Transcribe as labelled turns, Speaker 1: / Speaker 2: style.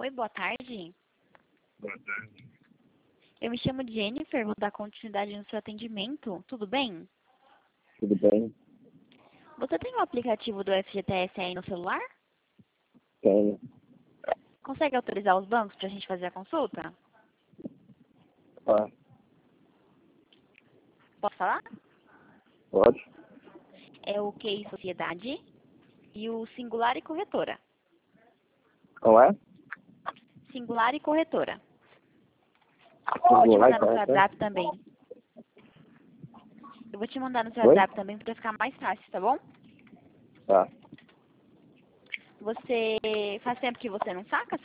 Speaker 1: Oi, boa tarde.
Speaker 2: Boa tarde.
Speaker 1: Eu me chamo Jennifer, vou dar continuidade no seu atendimento. Tudo bem?
Speaker 2: Tudo bem?
Speaker 1: Você tem o aplicativo do FGTS aí no celular?
Speaker 2: Tenho.
Speaker 1: Consegue autorizar os bancos para a gente fazer a consulta?
Speaker 2: Ah,
Speaker 1: Posso falar?
Speaker 2: pode?
Speaker 1: É o QI Sociedade e o Singular e Corretora.
Speaker 2: Qual é?
Speaker 1: Singular e Corretora. Vou te mandar no seu WhatsApp também. Eu vou te mandar no seu
Speaker 2: Oi?
Speaker 1: WhatsApp também para ficar mais fácil, tá bom?
Speaker 2: Tá.
Speaker 1: Você faz tempo que você não saca?